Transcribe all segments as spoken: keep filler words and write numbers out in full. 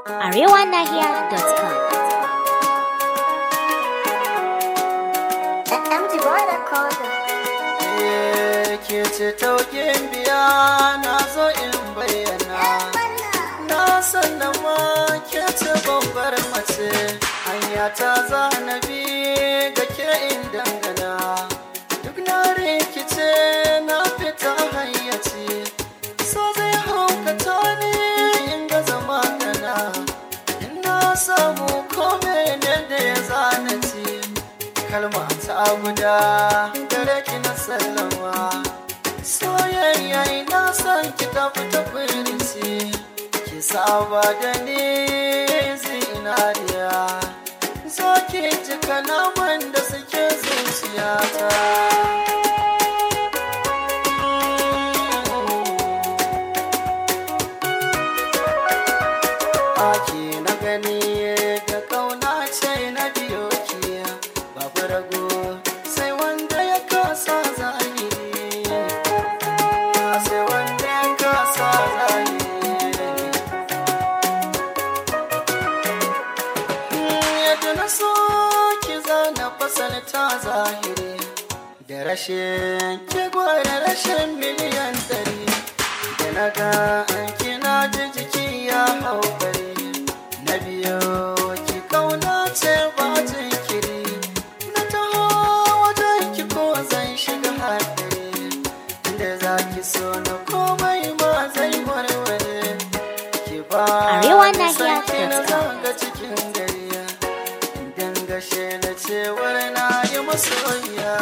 arewanahiya dot com. Ke ce taukin biya na zo in bayyana, na san da ma ke ce babbar mace, hanya ta zanabi ga ke in dangana, duk na rikice na fita hayyaci, so zai haukata ni in ga zama kana, in na samu kome ne da ya zanaci, kalma ta guda gare ki na sallama. Soyayya ina son ki tafi ta firisi, ki saba da ni zinariya, zo ki ji kalaman da suke zuciyata. Aki na gani ga kauna ce na biyo ki, babu rago sai wanda ya kasa zahiri. So ki zana fasalta zahiri da rashin ki gwada rashin miliyan dari, da na ga an kina ji jiki ya hau bari, na biyo ki kauna ce ba jinkiri, na taho wajen ki ko zan shiga hadari, da za ki so na komai ma zai warware, ki ba ni sake na zanga cikin gari, gashe na cewar na yi masoyiya.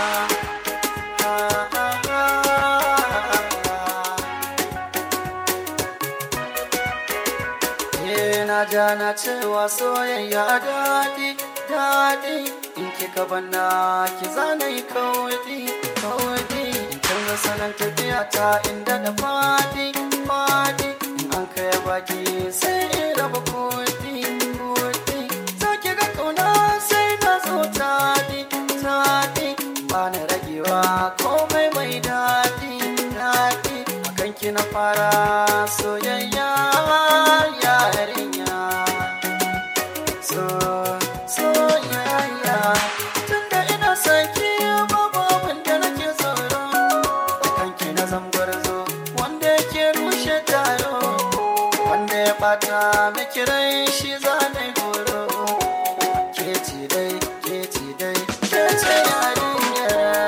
Na ja na cewa soyayya daɗi daɗi, in kika banna ki zana yi kawai kawai, in canza salon tafiya ta inda da faɗi faɗi, in an kai baki sai in raba kuɗi kuɗi, za ki ga kauna sai na zo taɗi taɗi, ba na ragewa komai mai daɗi daɗi, akan ki na fara soyayya yarinya, so soyayya, tunda ina saki babu abin da nake tsoro, akan ki na zangwarzo wanda yake rushe taro, wanda ya bata miki rai shi zane goro, ke ce dai ke ce dai ke ce yarinya.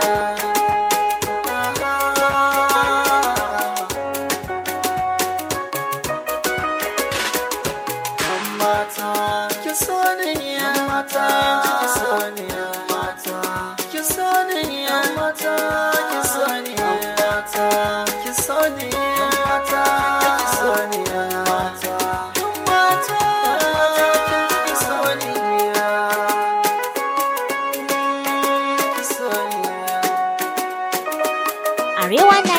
Mata ki so ni ya mata ki so ni ya mata ki so ni ya mata ki so ni ya mata ki so ni ya mata ki so ni ya mata mata ki so ni ya ki so ni ya. arewanahiya